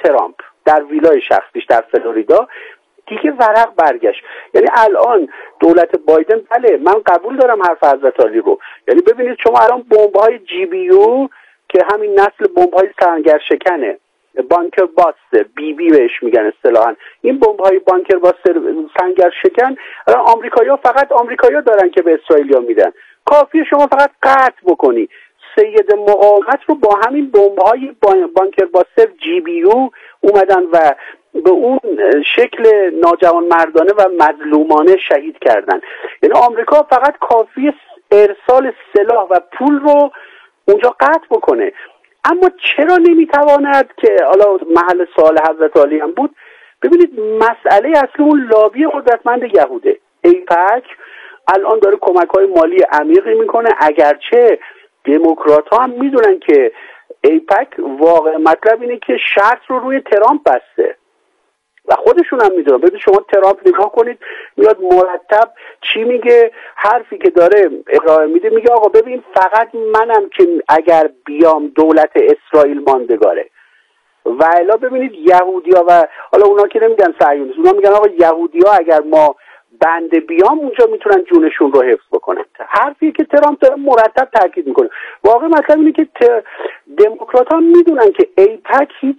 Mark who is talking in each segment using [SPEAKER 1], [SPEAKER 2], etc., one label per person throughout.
[SPEAKER 1] ترامپ در ویلای شخصیش در فلوریدا دیگه ورق برگشت. یعنی الان دولت بایدن، بله من قبول دارم حرف حضرت علی رو، یعنی ببینید شما الان بمب‌های GBU که همین نسل بمب‌های سنگر شکنه، بانکر باستر، BB بهش میگن اصطلاحاً، این بمب‌های بانکر باستر سنگر شکن الان آمریکایی‌ها، فقط آمریکایی‌ها دارن که به اسرائیلیا میدن. کافیه شما فقط قطع بکنی سید مقاومت رو با همین بمب‌های بانکر باستر GBU اومدن و به اون شکل ناجوان مردانه و مظلومانه شهید کردن. یعنی آمریکا فقط کافی ارسال سلاح و پول رو اونجا قطع بکنه. اما چرا نمیتواند، که حالا محل سوال حضرت علی هم بود، ببینید مسئله اصلی اون لابی قدرتمند یهوده. ایپک الان داره کمک‌های مالی عمیقی میکنه، اگرچه دموکرات ها هم میدونن که ایپک واقع مطلب اینه که شرط رو روی ترامپ بسته و خودشون هم میدونن. ببینید شما ترامپ نگاه کنید، میاد مرتب چی میگه، حرفی که داره ارائه میده، میگه آقا ببین فقط منم که اگر بیام دولت اسرائیل ماندگاره. و الا ببینید یهودیا و حالا اونا که نمیگن صهیونیست، اونا میگن آقا یهودیا اگر ما بنده بیام اونجا میتونن جونشون رو حفظ بکنن. حرفی که ترامپ داره مرتب تاکید میکنه. واقعا مثلا اینه که دموکرات ها میدونن که ایپک هیچ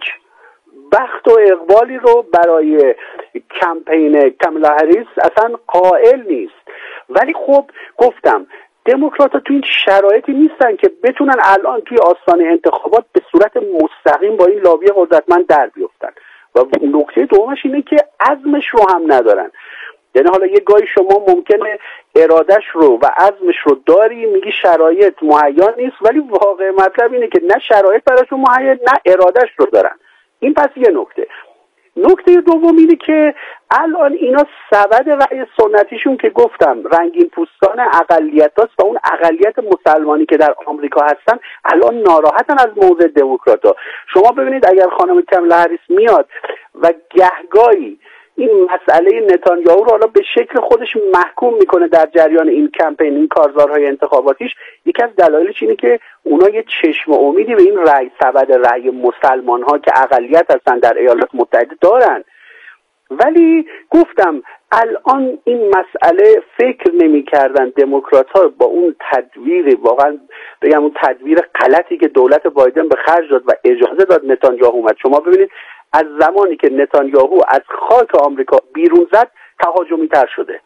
[SPEAKER 1] بخت و اقبالی رو برای کمپین کامالا هریس اصلا قائل نیست. ولی خب گفتم دموکرات ها تو این شرایطی نیستن که بتونن الان توی آستانه انتخابات به صورت مستقیم با این لابی قدرتمند در بیفتن. و نکته دومش اینه که عزمش رو هم ندارن. یعنی حالا یه گاهی شما ممکنه ارادش رو و عزمش رو داری، میگی شرایط مهیا نیست، ولی واقع مطلب اینه که نه شرایط براشون مهیا، نه ارادش رو دارن. این پس یه نکته دوم اینه که الان اینا سبد رأی سنتیشون که گفتم رنگین پوستان اقلیت هاست و اون اقلیت مسلمانی که در آمریکا هستن الان ناراحتن از موضع دموکرات ها. شما ببینید اگر خانم کامالا هریس میاد و گهگاهی این مسئله نتانیاهو رو حالا به شکل خودش محکوم میکنه در جریان این کمپین، این کارزارهای انتخاباتیش، یکی از دلایلش اینه که اونا یه چشم امیدی به این رأی سبد رأی مسلمان ها که اقلیت هستن در ایالات متحده دارن. ولی گفتم الان این مسئله فکر نمی‌کردن دموکرات ها با اون تدویر، واقعا بگم اون تدویر غلطی که دولت بایدن به خرج داد و اجازه داد نتانیاهو اومد. شما ببینید از زمانی که نتانیاهو از خاک آمریکا بیرون زد تهاجمی تر شده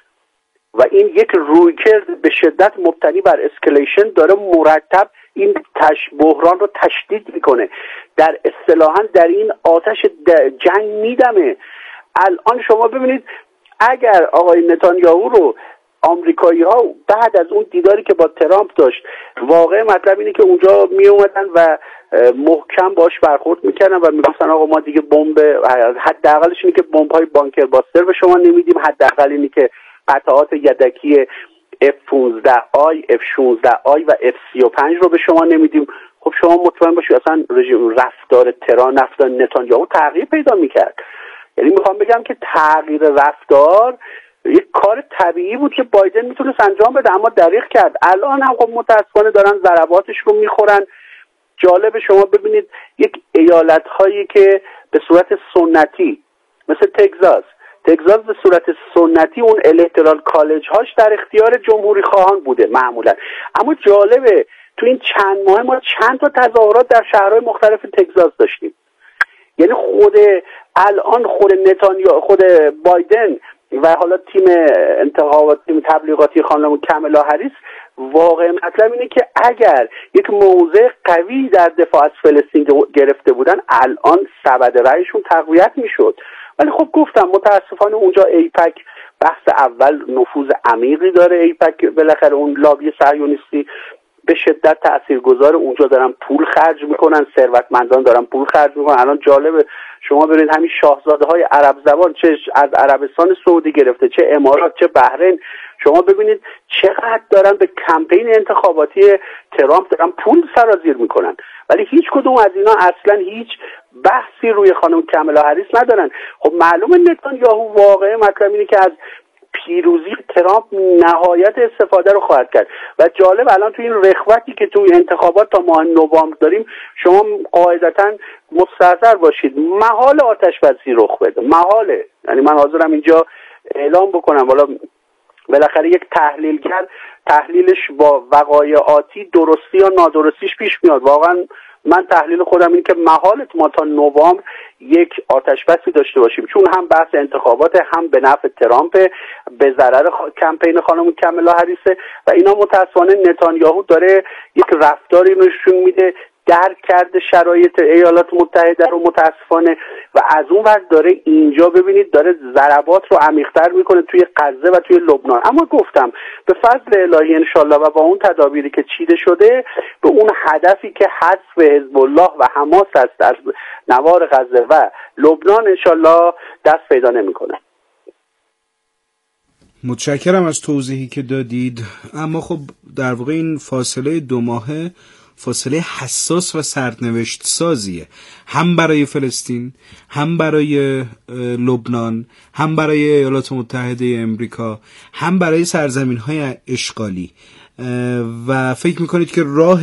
[SPEAKER 1] و این یک رویکرد به شدت مبتنی بر اسکلیشن داره مرتب این بحران رو تشدید میکنه، در اصطلاحاً در این آتش جنگ میدمه. الان شما ببینید اگر آقای نتانیاهو رو آمریکایی ها بعد از اون دیداری که با ترامپ داشت، واقع مطلب اینه که اونجا می اومدن و محکم باش برخورد میکردن و میگفتن آقا ما دیگه بمب، حداقلش اینه که بمب های بانکر باستر به شما نمیدیم، حداقل اینه که قطعات یدکی F-15I، F-16I و F-35 رو به شما نمیدیم. خب شما مطمئن باشید اصلا رفتار نتانیاهو تغییر پیدا میکرد. یعنی میخوام بگم که تغییر رفتار یک کار طبیعی بود که بایدن میتونست انجام بده، اما دریغ کرد. الان هم خب متاسفانه دارن ضرباتش رو میخورن. جالب شما ببینید یک ایالت هایی که به صورت سنتی مثل تگزاس به صورت سنتی اون الکترال کالج هاش در اختیار جمهوری خواهان بوده معمولا، اما جالبه تو این چند ماه ما چند تا تظاهرات در شهرهای مختلف تگزاس داشتیم. یعنی خود نتانیاهو، خود بایدن و حالا تیم انتخابات، تیم تبلیغاتی خانم کامالا هریس، واقع مطلب اینه که اگر یک موضع قوی در دفاع از فلسطین گرفته بودن الان سبد رأیشون تقویت میشد. ولی خب گفتم متاسفانه اونجا ایپک بحث اول نفوذ عمیقی داره. ایپک بالاخره اون لابی صهیونیستی به شدت تاثیرگذار، اونجا دارن پول خرج میکنن، ثروتمندان دارن پول خرج میکنن. الان جالبه شما ببینید همین شاهزاده های عرب زبان، چه از عربستان سعودی گرفته چه امارات چه بحرین، شما ببینید چقدر دارن به کمپین انتخاباتی ترامپ دارن پول سرازیر میکنن، ولی هیچ کدوم از اینا اصلا هیچ بحثی روی خانم کامالا هریس ندارن. خب معلومه نتانیاهو واقعا مطلب اینه که از پیروزی ترامپ نهایت استفاده رو خواهد کرد. و جالب الان تو این رخوتی که تو انتخابات تا ماه نوامبر داریم، شما قاعدتاً مستحضر باشید محال آتش بسی رخ بده، محاله. یعنی من حاضرم اینجا اعلام بکنم، حالا بالاخره یک تحلیلگر تحلیلش با وقایع آتی درستی یا نادرستیش پیش میاد. واقعا من تحلیل خودم این که محال ما تا نوامبر یک آتش بسی داشته باشیم، چون هم بحث انتخابات، هم به نفع ترامپ، به ضرر کمپین خانم کاملا هریسه و اینا. متاسفانه نتانیاهو داره یک رفتاری نشون میده، درک کرده شرایط ایالات متحده رو متاسفانه، و از اون ور داره اینجا ببینید داره ضربات رو عمیق‌تر میکنه توی غزه و توی لبنان. اما گفتم به فضل الهی انشالله و با اون تدابیری که چیده شده به اون هدفی که حذف حزب الله و حماس است از نوار غزه و لبنان انشالله دست پیدا نمیکنه.
[SPEAKER 2] متشکرم از توضیحی که دادید. اما خب در واقع این فاصله 2 ماهه فاصله حساس و سرنوشت سازیه، هم برای فلسطین، هم برای لبنان، هم برای ایالات متحده امریکا، هم برای سرزمین‌های اشغالی. و فکر می‌کنید که راه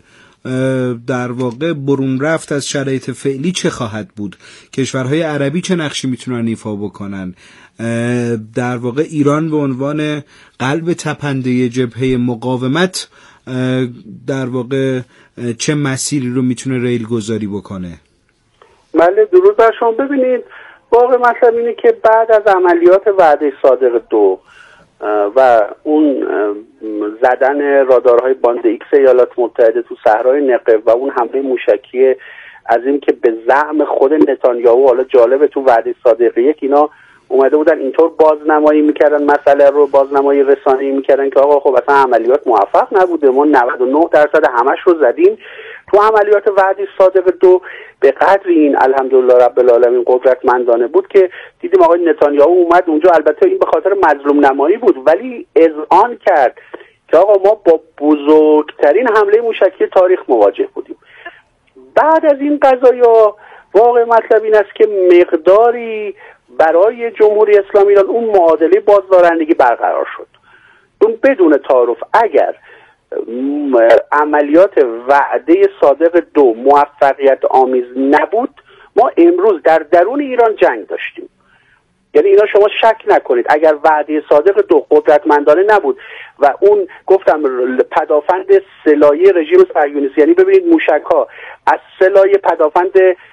[SPEAKER 2] در واقع برون رفت از شرایط فعلی چه خواهد بود؟ کشورهای عربی چه نقشی میتونن ایفا بکنن؟ در واقع ایران به عنوان قلب تپنده جبهه مقاومت در واقع چه مسیری رو میتونه ریل گذاری بکنه؟
[SPEAKER 1] بله درود بر شما. ببینید واقع مطلب اینه که بعد از عملیات وعده صادق 2 و اون زدن رادارهای باند ایکس ایالات متحده تو صحرای نقب و اون حمله موشکی عظیم که به زعم خود نتانیاهو، حالا جالبه تو وعده صادق 1 اینا اومده بودن اینطور بازنمایی میکردن، مسئله رو بازنمایی رسانه‌ای میکردن که آقا خب اصلا عملیات موفق نبوده، ما 99% همش رو زدیم. تو عملیات وعده صادق 2 به قدر این الحمدلله رب العالمین قدرتمندانه بود که دیدیم آقای نتانیاهو اومد اونجا، البته این به خاطر مظلوم نمایی بود، ولی اذعان کرد که آقا ما با بزرگترین حمله موشکی تاریخ مواجه بودیم. بعد از این قضایا واقع مطلب این است که مقداری برای جمهوری اسلامی ایران اون معادله بازدارندگی برقرار شد. اون بدون تعارف اگر عملیات وعده صادق 2 موفقیت آمیز نبود، ما امروز در درون ایران جنگ داشتیم. یعنی اینا شما شک نکنید اگر وعده صادق 2 قدرتمندانه نبود و اون گفتم پدافند سلایه رژیم صهیونیستی، یعنی ببینید موشک‌ها از سلایه پدافند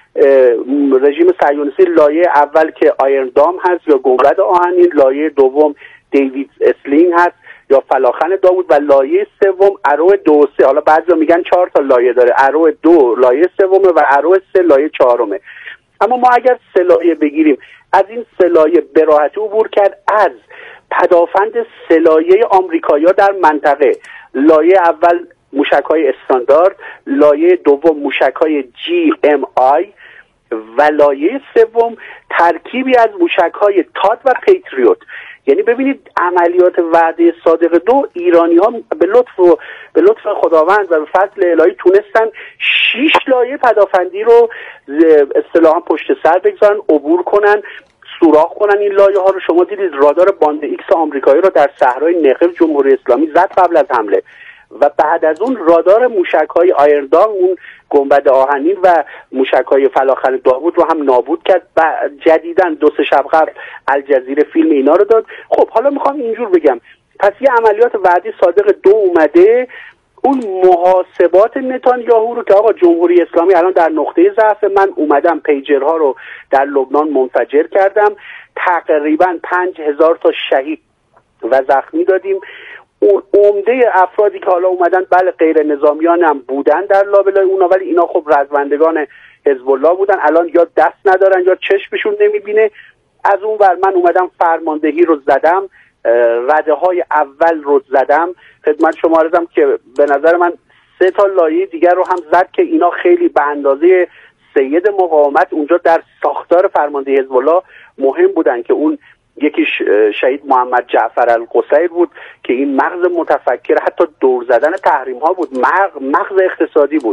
[SPEAKER 1] رژیم صهیونیستی، لایه اول که آیرن دام هست یا گنبد آهنین، لایه دوم دیوید اسلینگ هست یا فلاخن داوود و لایه سوم ارو 2 و 3. حالا بعضیا میگن 4 تا لایه داره، ارو 2 لایه سومه و ارو 3 لایه 4مه. اما ما اگر سلایه بگیریم، از این سلایه به راحتی عبور کرد از پدافند سلایه آمریکایی‌ها در منطقه. لایه اول موشک‌های استاندارد، لایه دوم موشک‌های GMI و لایه سوم ترکیبی از موشک‌های تاد و پیتریوت. یعنی ببینید عملیات وعده صادق 2 ایرانی‌ها به لطف خداوند و به فضل الهی تونستن 6 لایه پدافندی رو اصطلاحاً پشت سر بگذارن، عبور کنن، سوراخ کنن. این لایه ها رو شما دیدید رادار باند ایکس آمریکایی رو در صحرای نقب جمهوری اسلامی زد قبل از حمله، و بعد از اون رادار موشک‌های آیردام، اون گنبد آهنین و موشک‌های فلاخن داوود رو هم نابود کرد و جدیداً 2-3 شب قبل الجزیره فیلم اینا رو داد. خب حالا میخوام اینجور بگم، پس یه عملیات وعده صادق 2 اومده، اون محاسبات نتانیاهو رو که آقا جمهوری اسلامی الان در نقطه ضعف، من اومدم پیجرها رو در لبنان منفجر کردم، تقریباً 5000 تا شهید و زخمی دادیم. عمده افرادی که حالا اومدن بله غیر نظامیان هم بودن در لابلای اونا، ولی اینا خب رزمندگان حزب الله بودن، الان یا دست ندارن یا چشمشون نمیبینه. از اون ور من اومدم فرماندهی رو زدم، رده های اول رو زدم، خدمت شما عرضم که به نظر من 3 تا لایه دیگر رو هم زد که اینا خیلی به اندازه سید مقاومت اونجا در ساختار فرماندهی حزب الله مهم بودن، که اون یکیش شهید محمد جعفر القصیر بود که این مغز متفکر، حتی دور زدن تحریم ها بود، مغز اقتصادی بود.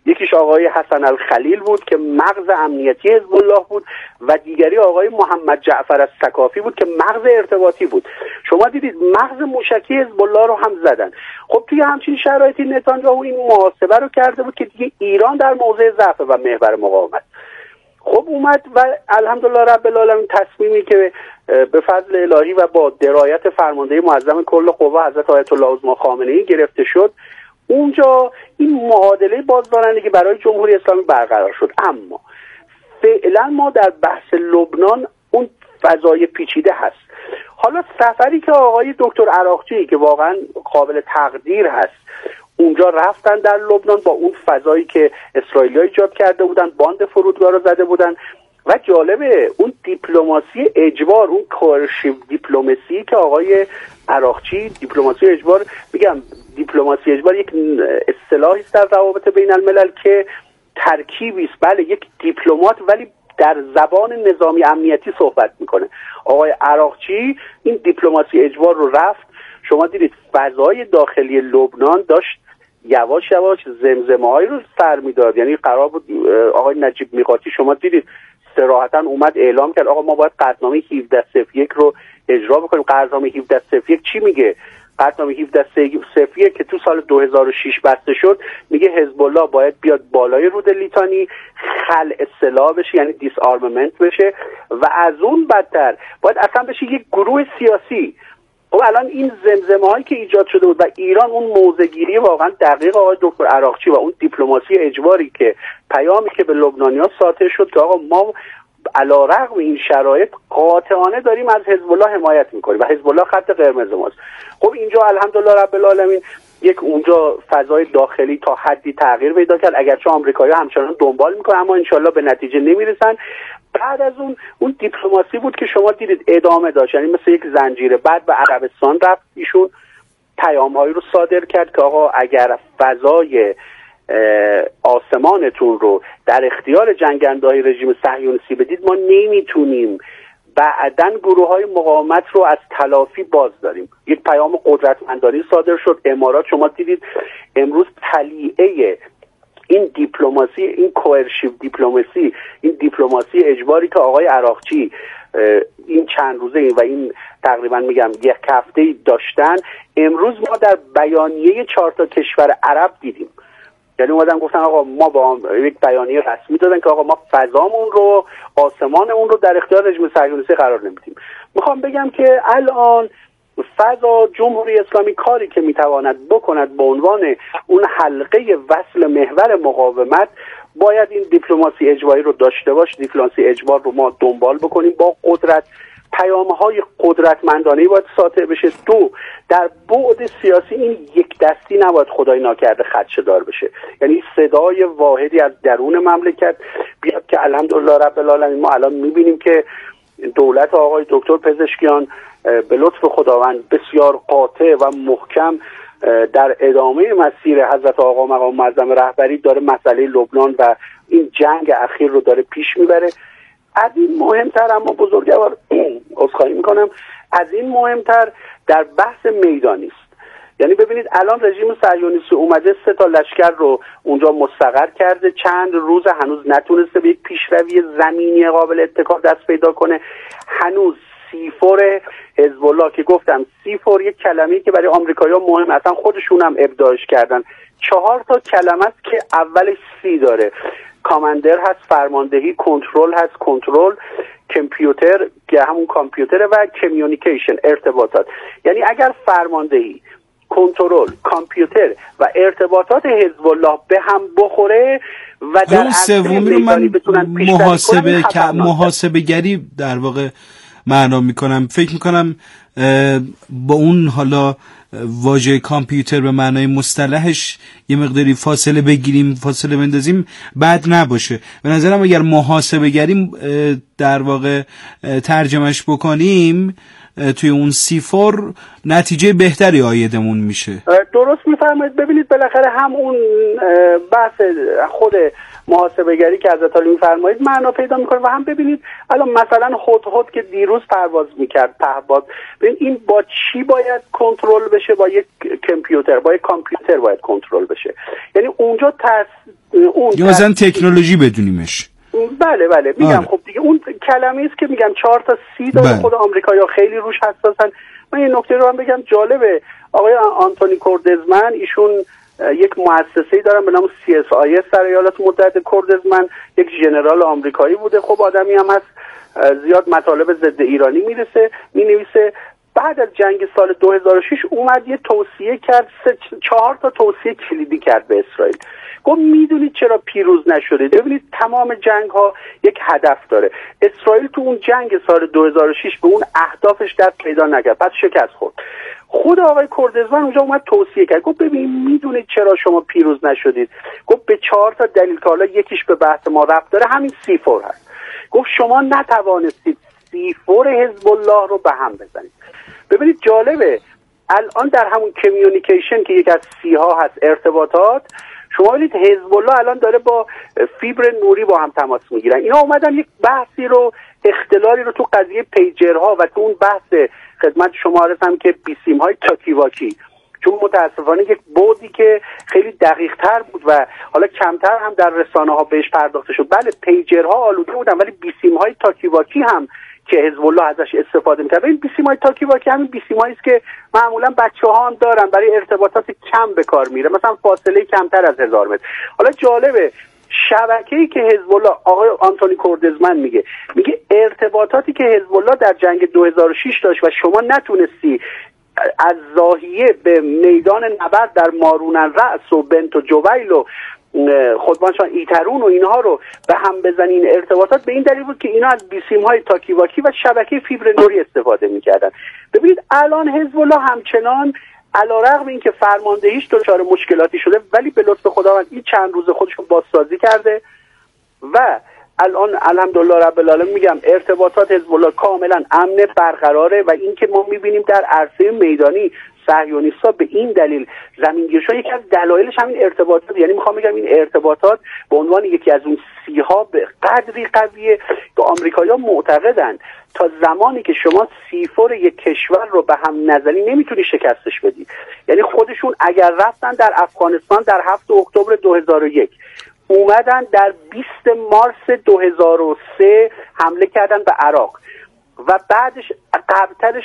[SPEAKER 1] یکیش آقای حسن الخلیل بود که مغز امنیتی حزب الله بود و دیگری آقای محمد جعفر الثقافی بود که مغز ارتباطی بود. شما دیدید مغز موشکی حزب الله رو هم زدن. خب توی همچین شرایطی نتانیاهو این محاسبه رو کرده بود که دیگه ایران در موضع ضعف و محور مقاومت. خب اومد و الحمدلله رب العالمین تصمیمی که به فضل الهی و با درایت فرمانده معظم کل قوا حضرت آیت الله عظما خامنه‌ای گرفته شد، اونجا این معادله بازدارندگی برای جمهوری اسلامی برقرار شد. اما فعلا ما در بحث لبنان اون فضای پیچیده هست. حالا سفری که آقای دکتر عراقچی که واقعا قابل تقدیر هست اونجا رفتن در لبنان با اون فضایی که اسرائیلی‌ها ایجاد کرده بودن، باند فرودگاه رو زده بودن و جالبه اون دیپلماسی اجبار، اون کورشیو دیپلماسی که آقای عراقچی، دیپلماسی اجبار، میگم دیپلماسی اجبار یک اصطلاحی است در روابط بین الملل که ترکیبی است، بله یک دیپلمات ولی در زبان نظامی امنیتی صحبت میکنه. آقای عراقچی این دیپلماسی اجبار رو رفت، شما دیدید فضای داخلی لبنان داشت یواش یواش زمزمه‌هایی رو سر میداد. یعنی قرار بود آقای نجیب میقاتی، شما دیدید صراحتاً اومد اعلام کرد آقا ما باید قطعنامه 1701 رو اجرا بکنیم. قطعنامه 1701 چی میگه؟ قطعنامه 1701 که تو سال 2006 بسته شد میگه حزب الله باید بیاد بالای رود لیتانی، خلع سلاح بشه، یعنی دیس آرمامنت بشه و از اون بدتر باید اصلا بشه یک گروه سیاسی. خب الان این زمزمه هایی که ایجاد شده بود و ایران اون موضع‌گیری واقعا دقیق آقای دکتر عراقچی و اون دیپلماسی اجباری که پیامی که به لبنانیان ساطع شد که آقا ما علیرغم این شرایط قاطعانه داریم از حزب الله حمایت میکنیم و حزب الله خط قرمز ماست. خب اینجا الحمدلله رب العالمین یک اونجا فضای داخلی تا حدی تغییر پیدا کرد، اگرچه آمریکایی‌ها همچنان دنبال میکنن اما انشالله به نتیجه نمیرسن. بعد از اون دیپلماسی بود که شما دیدید ادامه داشت، یعنی مثل یک زنجیره. بعد به عربستان رفت، ایشون پیام‌هایی رو صادر کرد که آقا اگر فضای آسمانتون رو در اختیار جنگنده‌های رژیم صهیونیستی بدید ما نمیتونیم بعدن گروه‌های مقاومت رو از تلافی باز داریم. یک پیام قدرتمندانه صادر شد. امارات شما دیدید امروز طلیعه این دیپلماسی، این کوئرشیو دیپلماسی، این دیپلماسی اجباری که آقای عراقچی این چند روزه و این تقریبا میگم یک هفته داشتن، امروز ما در بیانیه 4 تا کشور عرب دیدیم. یعنی اومدن گفتن آقا ما با یک بیانیه رسمی دادن که آقا ما فضامون رو، آسمانمون رو در اختیار رژیم صهیونیستی قرار نمیدیم. میخوام بگم که الان فضا جمهوری اسلامی کاری که میتواند بکند به عنوان اون حلقه وصل محور مقاومت باید این دیپلماسی اجباری رو داشته باش. دیپلماسی اجبار رو ما دنبال بکنیم با قدرت، پیام‌های قدرتمندانه باید ساطع بشه. 2 در بعد سیاسی این یک دستی نباید خدای ناکرده خدشه‌دار بشه، یعنی صدای واحدی از درون مملکت بیاد که الحمدلله رب العالمین ما الان می‌بینیم که دولت آقای دکتر پزشکیان به لطف خداوند بسیار قاطع و محکم در ادامه مسیر حضرت آقا مقام معظم رهبری داره مسئله لبنان و این جنگ اخیر رو داره پیش میبره. از این مهمتر، اما بزرگوار عذرخواهی میکنم، از این مهمتر در بحث میدانی است. یعنی ببینید الان رژیم صهیونیستی اومده 3 تا لشکر رو اونجا مستقر کرده، چند روز هنوز نتونسته به یک پیشروی زمینی قابل اتکا دست پیدا کنه. هنوز C4 حزب الله که گفتم C4 یک کلمه‌ای که برای آمریکایی‌ها مهم، اصلا خودشون هم ابداعش کردن. 4 تا کلمه است که اولش C داره. کاماندر هست، فرماندهی، کنترل هست، کنترل، کامپیوتر که همون کامپیوتره و کمیونیکیشن، ارتباطات. یعنی اگر فرماندهی، کنترل، کامپیوتر و ارتباطات حزب الله به هم بخوره و در
[SPEAKER 2] اون سومی رو من محاسبه گری در واقع معنا میکنم. فکر میکنم با اون حالا واژه کامپیوتر به معنای مصطلحش یه مقداری فاصله بگیریم، فاصله بندازیم، بد نباشه. به نظرم اگر محاسبه گری در واقع ترجمهش بکنیم توی اون C4 نتیجه بهتری عایدمون میشه.
[SPEAKER 1] درست میفرمایید. ببینید بالاخره هم اون بحث خود محاسبه‌گری که حضرت علی می‌فرمایید معنا پیدا می‌کنه. و هم ببینید الان مثلا هدهد که دیروز پرواز می‌کرد پهباد، ببین این با چی باید کنترل بشه؟ با یک کامپیوتر، با یک کامپیوتر باید کنترل بشه. یعنی اونجا
[SPEAKER 2] یا مثلا تکنولوژی بدونیمش.
[SPEAKER 1] بله میگم خب دیگه اون کلمه‌ای است که میگم 4 تا 30 داره. خود آمریکایی‌ها خیلی روش حساسن. من یه نکته رو هم بگم جالبه، آقای آنتونی کوردزمن ایشون یک مؤسسه‌ای دارن به نام CSIS در ایالات متحده. کوردزمن یک ژنرال آمریکایی بوده، خب آدمی هم هست زیاد مطالب ضد ایرانی می‌نویسه. بعد از جنگ سال 2006 اومد یه توصیه کرد، 4 تا توصیه کلیدی کرد به اسرائیل. گفت میدونید چرا پیروز نشدید؟ ببینید تمام جنگ ها یک هدف داره. اسرائیل تو اون جنگ سال 2006 به اون اهدافش دست پیدا نکرد، پس شکست خورد. خود آقای کوردزمن اونجا اومد توصیه کرد، گفت ببین میدونید چرا شما پیروز نشدید؟ گفت به 4 تا دلیل که حالا یکیش به بحث ما ربط داره، همین C4 هست. گفت شما نتوانستید C4 حزب الله رو به هم بزنید. ببینید جالبه الان در همون کمیونیکیشن که یک از C ها هست، ارتباطات، شما ببینید حزب الله الان داره با فیبر نوری با هم تماس میگیرن. اینا اومدن یک بحثی رو، اختلالی رو تو قضیه پیجرها و تو اون بحث خدمت شما رسم که بیسیم های تاکیواکی، چون متاسفانه یک بودی که خیلی دقیق تر بود و حالا کمتر هم در رسانه ها بهش پرداخته شد. بله پیجرها آلوده بودن، ولی بیسیم های تاکیواکی هم که حزب الله ازش استفاده می‌کنه. این بیسیم‌های تاکیواکی همین بیسیمایی است که معمولا بچه‌ها هم دارن، برای ارتباطات کم به کار میره، مثلا فاصله کمتر از 1000 متر. حالا جالبه شبکه‌ای که حزب الله، آقای آنتونی کوردزمن میگه ارتباطاتی که حزب الله در جنگ 2006 داشت و شما نتونستی از زاهیه به میدان نبرد در مارون الرأس و بنت و جویل و خودمانشان ایترون و اینها رو به هم بزنین، ارتباطات به این دلیل بود که اینا از بیسیم‌های تاکیواکی و شبکه فیبر نوری استفاده می‌کردن. ببینید الان حزب الله همچنان علیرغم اینکه فرماندهیش دچار مشکلاتی شده، ولی به لطف خداوند این چند روز خودش رو بازسازی کرده و الان الحمدلله رب العالمین میگم ارتباطات حزب الله کاملا امن برقراره. و اینکه ما می‌بینیم در عرصه میدانی صهیونیست‌ها به این دلیل زمینگیر شدن، یکی از دلایلش همین ارتباطات، یعنی میخوام بگم این ارتباطات به عنوان یکی از اون سیها به قدری قویه که آمریکایی‌ها معتقدند تا زمانی که شما C4 یک کشور رو به هم نزنی نمیتونی شکستش بدی. یعنی خودشون اگر رفتن در افغانستان در 7 اکتبر 2001 اومدن در 20 مارس 2003 حمله کردن به عراق و بعدش قبلترش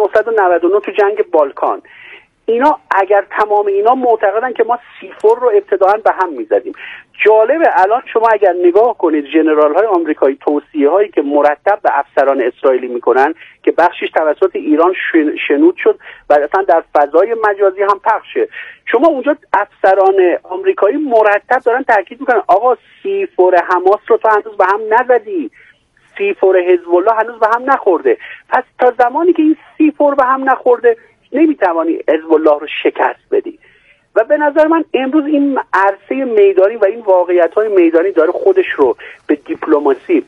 [SPEAKER 1] 1999 تو جنگ بالکان، اینا اگر تمام اینا معتقدن که ما C4 رو ابتداعا به هم میزدیم. جالبه الان شما اگر نگاه کنید ژنرال های آمریکایی توصیه هایی که مرتب به افسران اسرائیلی میکنن که بخشش توسط ایران شنود شد و اصلا در فضای مجازی هم پخشه، شما اونجا افسران آمریکایی مرتب دارن تاکید میکنن آقا C4 حماس رو تو هنوز به هم نزدی، C4 حزب الله هنوز به هم نخورده. پس تا زمانی که این C4 به هم نخورده نمیتوانی حزب الله رو شکست بدی. و به نظر من امروز این عرصه میدانی و این واقعیت‌های میدانی داره خودش رو به دیپلماسی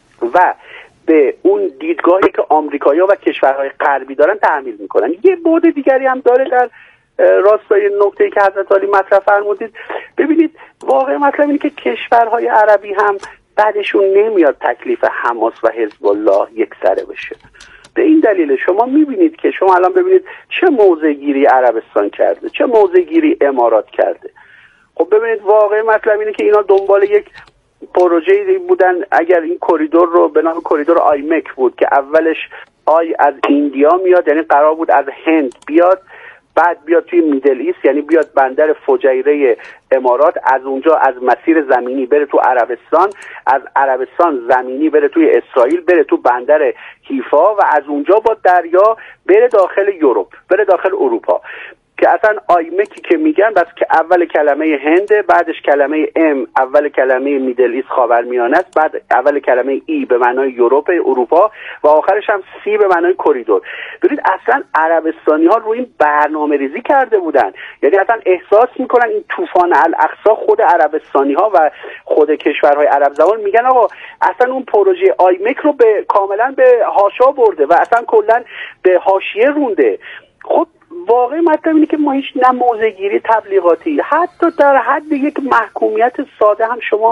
[SPEAKER 1] و به اون دیدگاهی که آمریکایی‌ها و کشورهای غربی دارن تحمیل میکنن. یه بعد دیگری هم داره در راستای نکته‌ای که حضرت علی مطرح فرمودید. ببینید واقع مطلب اینه که کشورهای عربی هم بعدشون نمیاد تکلیف حماس و حزب الله یک سره بشه. به این دلیل شما میبینید که شما الان ببینید چه موضع‌گیری عربستان کرده، چه موضع‌گیری امارات کرده. خب ببینید واقع مطلب اینه که اینا دنبال یک پروژه‌ای بودن، اگر این کریدور رو به نام کریدور آیمک بود که اولش آی از ایندیا میاد، یعنی قرار بود از هند بیاد، بعد بیاد توی میدل ایست، یعنی بیاد بندر فجیره امارات، از اونجا از مسیر زمینی بره تو عربستان، از عربستان زمینی بره توی اسرائیل، بره تو بندر حیفا و از اونجا با دریا بره داخل یوروپ، بره داخل اروپا. که اصلا آیمکی که میگن بس که اول کلمه هنده، بعدش کلمه ام اول کلمه میدل ایست خاورمیانه است، بعد اول کلمه ای به معنای یوروپ اروپا و آخرش هم سی به معنای کریدور. ببینید اصلا عربستانی ها روی این برنامه ریزی کرده بودن، یعنی اصلا احساس میکنن این طوفان الاقصی خود عربستانی ها و خود کشورهای عرب زبان میگن آقا اصلا اون پروژه آیمک رو به کاملا به حاشا برده و اصلا کلا به حاشیه رونده. خب واقعی مطلب اینه که ما هیچ نه موضع‌گیری تبلیغاتی، حتی در حد یک محکومیت ساده هم شما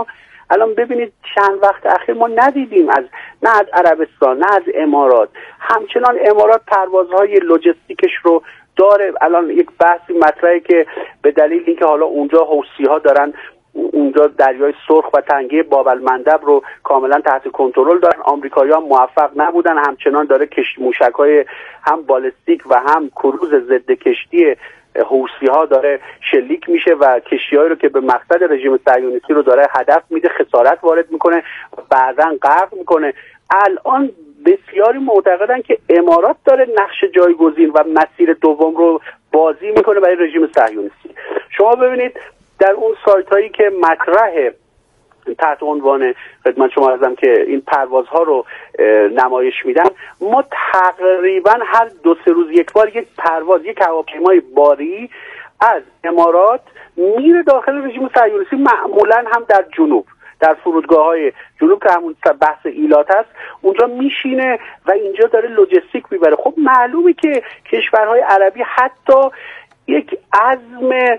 [SPEAKER 1] الان ببینید چند وقت اخیر ما ندیدیم نه از عربستان نه از امارات، همچنان امارات پروازهای لوجستیکش رو داره. الان یک بحثی مطرحه که به دلیل اینکه حالا اونجا حوثی‌ها دارن اونجا دریای سرخ و تنگه باب المندب رو کاملا تحت کنترل دارن، آمریکایی‌ها موفق نبودن، همچنان داره موشک‌های هم بالستیک و هم کروز ضد کشتی حوثی‌ها داره شلیک میشه و کشتی‌هایی رو که به مقصد رژیم صهیونیستی رو داره هدف میده، خسارت وارد میکنه و بعداً غرق میکنه. الان بسیاری معتقدن که امارات داره نقش جایگزین و مسیر دوم رو بازی میکنه برای رژیم صهیونیستی. شما ببینید در اون سایت هایی که مطرحه تحت عنوان خدمت شما عرضم که این پروازها رو نمایش میدن، ما تقریبا هر 2-3 روز یک بار یک پرواز، یک هواپیمای باری از امارات میره داخل رژیم صهیونیستی، معمولا هم در جنوب، در فرودگاه‌های جنوب که همون بحث ایلات هست، اونجا میشینه و اینجا داره لوجستیک میبره. خب معلومه که کشورهای عربی حتی یک عزم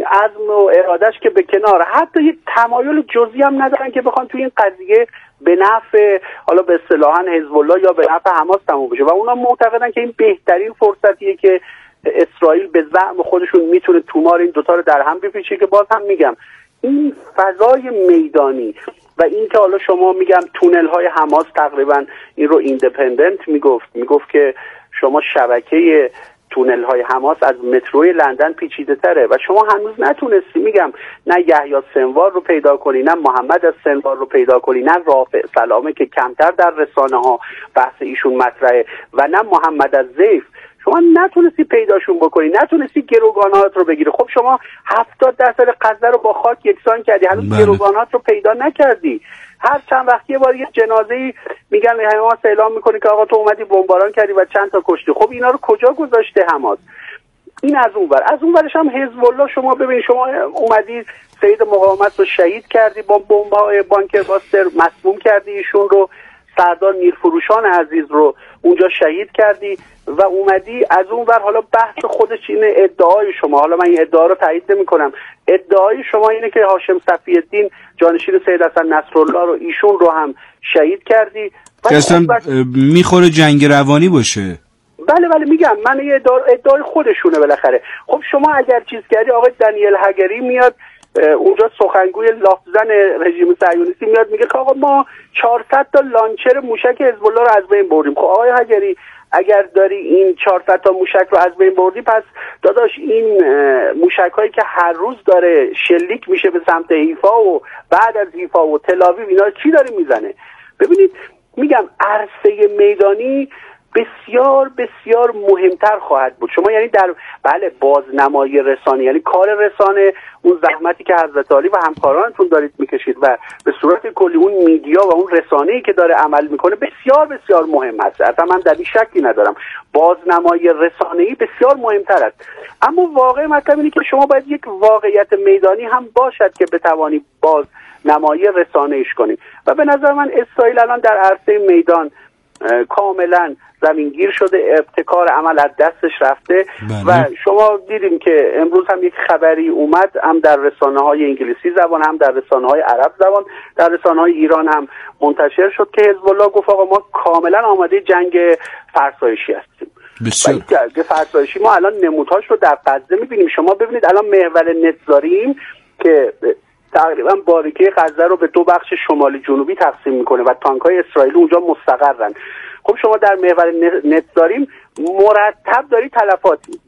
[SPEAKER 1] و ارادش که به کنار، حتی یک تمایل جزئی هم ندارن که بخوان توی این قضیه به نفع حالا به اصطلاحاً حزب الله یا به نفع حماس تموم بشه و اونا معتقدن که این بهترین فرصتیه که اسرائیل به زعم خودشون میتونه تومار این دوتا رو در هم بپیچه. که باز هم میگم این فضای میدانی و این که حالا شما میگم تونل های حماس تقریبا این رو ایندیپندنت میگفت که شما شبکه تونل های حماس از متروی لندن پیچیده تره و شما هنوز نتونستی، میگم، نه یحیی سنوار رو پیدا کنی، نه محمد از سنوار رو پیدا کنی، نه رافع سلامه که کمتر در رسانه ها بحث ایشون مطرحه و نه محمد از زیف. شما نتونستی پیداشون بکنی، نتونستی گروگانات رو بگیری. خب شما 70% غزه رو با خاک یکسان کردی، هنوز گروگانات رو پیدا نکردی. هر چند وقت یه بار یه جنازه‌ای میگن حماس اعلام میکنه که آقا تو اومدی بمباران کردی و چند تا کشتی. خب اینا رو کجا گذاشته حماس؟ این از اون ورش هم حزب الله. شما ببین، شما اومدی سید مقاومت رو شهید کردی، با بمب‌های بانکر باستر مسموم کردی ایشون رو، سردار میرفروشان عزیز رو اونجا شهید کردی و اومدی از اون ور. حالا بحث خودش اینه، ادعای شما، حالا من این ادعا رو تایید نمی‌کنم، ادعای شما اینه که هاشم صفی‌الدین جانشین سید حسن نصرالله رو ایشون رو هم شهید کردی.
[SPEAKER 2] اصلا میخوره جنگ روانی باشه.
[SPEAKER 1] بله میگم من یه ادعای خودشونه بالاخره. خب شما اگر چیز کردی، آقای دانیل هگری میاد اونجا سخنگوی لافزن رژیم صهیونیستی میاد میگه که آقا ما 400 تا لانچر موشک حزب الله رو از بین بردیم. خب آقای هگری اگر داری این 400 تا موشک رو از بین بردی، پس داداش این موشک هایی که هر روز داره شلیک میشه به سمت حیفا و بعد از حیفا و تل آویو، اینا رو کی داره میزنه؟ ببینید میگم عرصه میدانی بسیار بسیار مهمتر خواهد بود. شما یعنی در بازنمایی رسانه، یعنی کار رسانه، اون زحمتی که حضرت علی و همکارانتون دارید میکشید و به صورت کلی اون میدیا و اون رسانه‌ای که داره عمل میکنه بسیار بسیار مهم است. اصلا من در این شکی ندارم، بازنمایی رسانه‌ای بسیار مهمتر است. اما واقع مطلب اینه که شما باید یک واقعیت میدانی هم باشد که بتوانی بازنمایی رسانه‌ایش کنی و به نظر من اسرائیل الان در عرصه میدان کاملا زمینگیر شده، ابتکار عمل از دستش رفته. و شما دیدیم که امروز هم یک خبری اومد، هم در رسانه‌های انگلیسی زبان، هم در رسانه‌های عرب زبان، در رسانه‌های ایران هم منتشر شد که حزب الله گفت آقا ما کاملا آماده جنگ فرسایشی هستیم.
[SPEAKER 2] بسیار.
[SPEAKER 1] جنگ فرسایشی ما الان نمودهاش رو در غزه می‌بینیم. شما ببینید الان محور نتزاریم که تقریبا باریکه غزه رو به 2 بخش شمالی جنوبی تقسیم میکنه و تانک‌های اسرائیلی اونجا مستقرن. خب شما در محور نتزاریم مرتب داری تلفات میدی،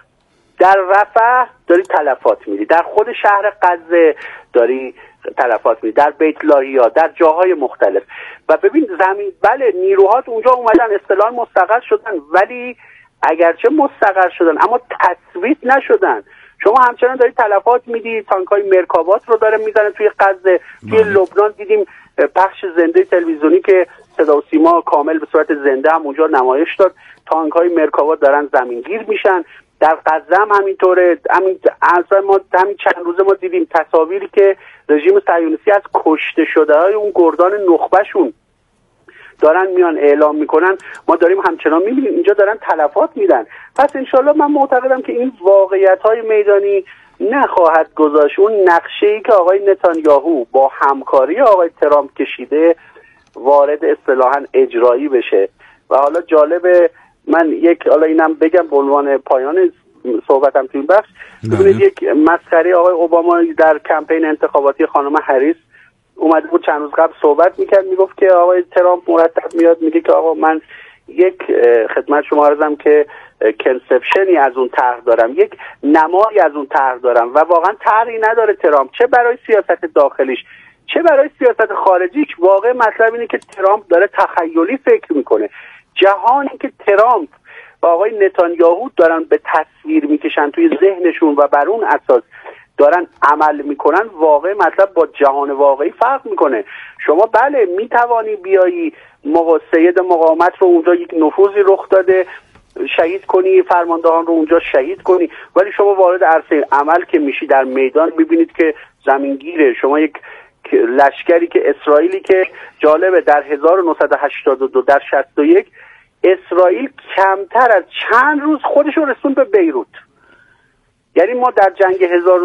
[SPEAKER 1] در رفح داری تلفات میدی، در خود شهر غزه داری تلفات میدی، در بیت لاهیا، در جاهای مختلف. و ببین زمین، نیروهات اونجا اومدن اصطلاحاً مستقر شدن، ولی اگرچه مستقر شدن اما تثبیت نشدن. شما همچنان داری تلفات میدی، تانک‌های مرکاوات رو داره میزنه توی غزه. توی لبنان دیدیم پخش زنده تلویزیونی که صدا و سیما کامل به صورت زنده هم اونجا نمایش داد، تانک‌های مرکاوا دارن زمینگیر میشن. در غزه هم همینطوره. همین چند روزه ما دیدیم تصاویری که رژیم صهیونیستی از کشته شده‌های اون گردان نخبه‌شون دارن میان اعلام میکنن. ما داریم همچنان میبینیم اینجا دارن تلفات میدن. پس انشالله من معتقدم که این واقعیت‌های میدانی نخواهد گذاشت اون نقشه‌ای که آقای نتانیاهو با همکاری آقای ترامپ کشیده وارد اصطلاحاً اجرایی بشه. و حالا جالبه من حالا اینم بگم به عنوان پایان صحبتم تو این بخش، ببینید یک مسخره آقای اوباما در کمپین انتخاباتی خانم هریس اومده بود چند روز قبل صحبت میکرد، میگفت که آقای ترامپ مرتب میاد میگه که آقا من یک خدمت شما عرضم که کنسپشنی از اون طرح دارم، یک نمایی از اون طرح دارم و واقعا طرحی نداره ترامپ، چه برای سیاست داخلیش چه برای سیاست خارجیش. واقع مطلب اینه که ترامپ داره تخیلی فکر میکنه. جهانی که ترامپ و آقای نتانیاهو دارن به تصویر میکشن توی ذهنشون و بر اون اساس دارن عمل میکنن، واقع مطلب با جهان واقعی فرق میکنه. شما بله میتوانی بیایی سید مقاومت رو اونجا یک نفوذی رخ داده شهید کنی، فرماندهان رو اونجا شهید کنی، ولی شما وارد عرصه عمل که میشی در میدان میبینید که زمینگیره. شما یک لشکری که اسرائیلی که جالبه در 1982 در 61 اسرائیل کمتر از چند روز خودش رو رسون به بیروت. یعنی ما در جنگ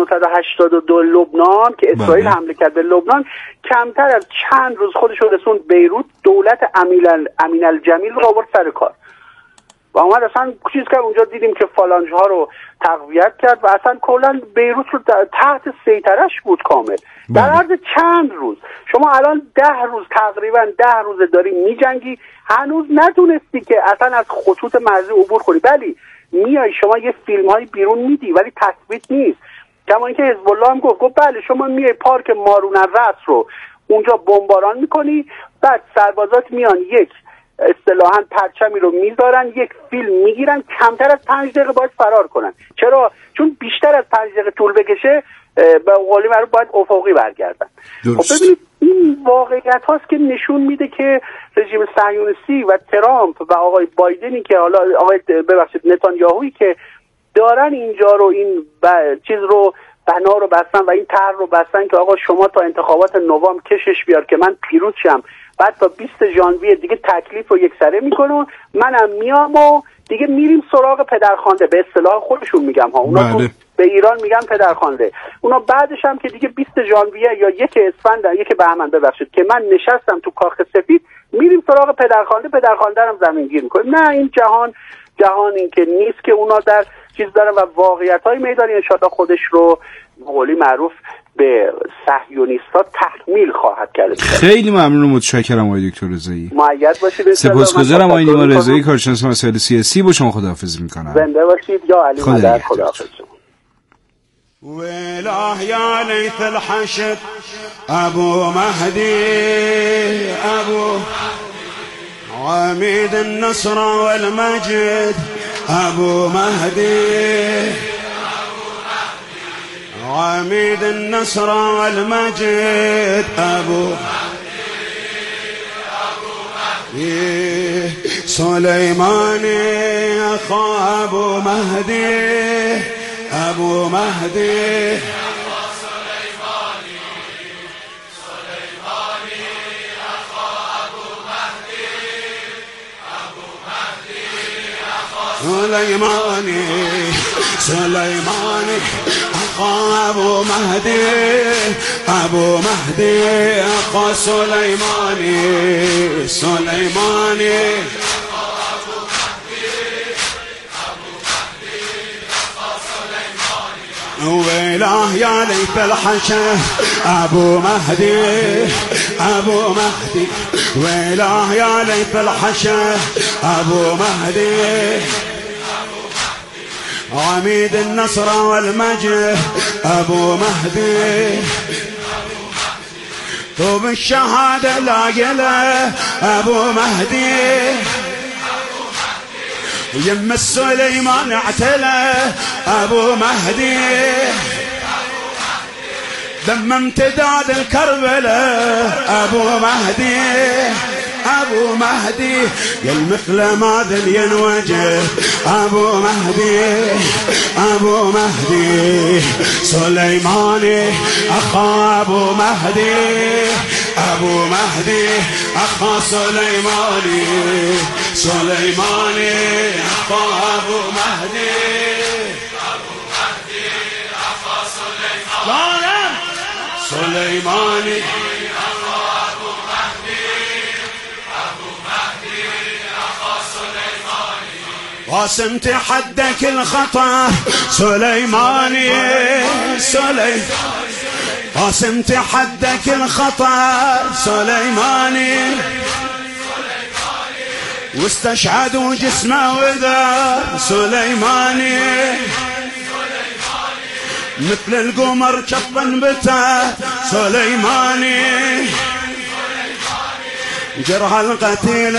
[SPEAKER 1] 1982 لبنان که اسرائیل حمله کرد به لبنان کمتر از چند روز خودش رو رسون بیروت، دولت امین الجمیل رو آورد سر کار و اومد اصلا چیز که اونجا دیدیم که فالانج ها رو تقویت کرد و اصلا کلا بیروت رو تحت سیطرش بود کامل در عرض چند روز. شما الان 10 روز تقریبا 10 روز داری میجنگی، هنوز نتونستی که اصلا از خطوط مرزی عبور کنی. بلی میای شما یه فیلم های بیرون میدی ولی تثبیت نیست. کما اینکه حزب الله هم گفت بله شما میای پارک مارون الرأس رو اونجا بمباران میکنی، بعد سربازات میان یک اصطلاحاً پرچمی رو میذارن، یک فیلم میگیرن، کمتر از 5 دقیقه باید فرار کنن. چرا؟ چون بیشتر از 5 دقیقه طول بکشه به قولی معروف باید افقی برگردن. خب ببینید این واقعیت هاست که نشون میده که رژیم صهیونیستی و ترامپ و آقای بایدنی که حالا آقای نتانیاهویی که دارن اینجا رو این چیز رو بنا رو بستن و این طرح رو بستن که آقا شما تا انتخابات نوامبر کشش بیار که من پیروز شم، بعد تا 20 ژانویه دیگه تکلیف رو یکسره میکنن، منم میام و دیگه میریم سراغ پدرخوانده. به اصطلاح خودشون میگم ها، اونا به ایران میگن پدرخوانده. اونا بعدش هم که دیگه 20 ژانویه یا 1 اسفند 1 بهمن ببخشید که من نشستم تو کاخ سفید، میریم سراغ پدرخوانده هم زمینگیر میکنیم. نه این جهان این که نیست که اونا در چیز دارن و واقعیت‌های میدانی ان شاءالله خودش رو به قولی معروف به صهیونیست‌ها تحمیل خواهد کرد.
[SPEAKER 2] خیلی ممنون و متشکرم آقای دکتر رضایی.
[SPEAKER 1] مؤید باشید.
[SPEAKER 2] سپاسگزارم آقای نیما رضایی، کارشناس مسائل سیاسی. با شما خداحافظی می‌کنم.
[SPEAKER 1] زنده باشید یا علی مدد. خداحافظ.
[SPEAKER 3] ويلاه يا ليث الحشد ابو مهدي ابو عميد النصر والمجد ابو مهدي عميد النصر والمجد ابو مهدي سليماني اخا ابو مهدي ابو مهدي سليماني أخا أبو مهدي أبو مهدي أخا سليماني ويلاه يا ليت الحشا أبو مهدي ويلاه يا ليت الحشا أبو مهدي عميد النصر والمجد أبو مهدي طوب الشهادة لا يله أبو مهدي يم السليمان اعتلى أبو مهدي دم امتداد الكربلاء أبو مهدي يا المثل ما ذلين وجه أبو مهدي سليماني أخا أبو مهدي أخا سليماني أخا أبو مهدي جانم سليماني قاسم تحدك الخطا سليماني قاسم تحدك الخطا سليماني واستشهدوا جسمه وذا سليماني مثل القمر كفن بتا سليماني جرح القتيل